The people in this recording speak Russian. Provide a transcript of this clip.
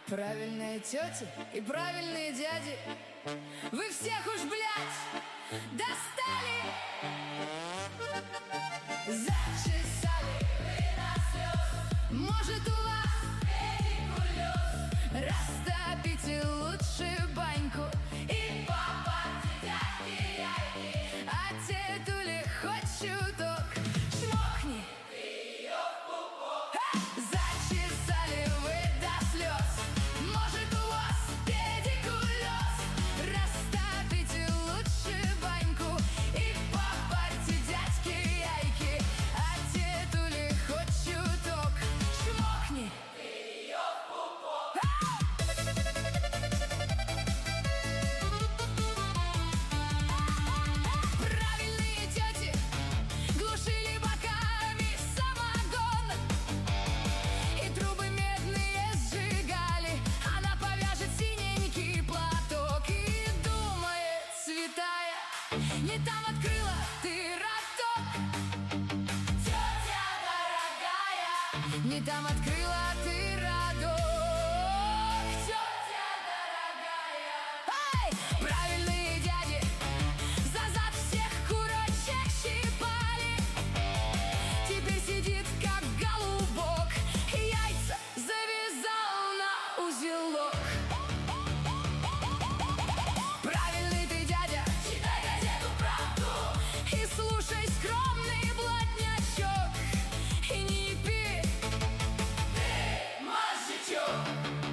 Правильные тети и правильные дяди, вы всех уж, блядь, достали. Зачесали вы до слез, может, у вас педикулез. Растопите лучше баньку и попарьте дядьки яйки. А тетуле хоть чуток чмокни ее в пупок. Зачесали вы до слез, может, у вас педикулез. Растопите лучше баньку и попарьте дядьки яйки. А тетуле хоть чуток чмокни ее в пупок. Правильные тети глушили боками самогон и трубы медные сжигали. Она повяжет синенький платок и думает, святая, не там открыла ты роток. Тетя дорогая, не там открыла ты роток. Тетя дорогая. Эй! Правильные дяди за зад всех курочек щипали. Теперь сидит как голубок, яйца завязал на узелок. Правильный ты дядя, читай газету «Правду» и слушай скромный блатнячок. И не пей ты, мозжечок.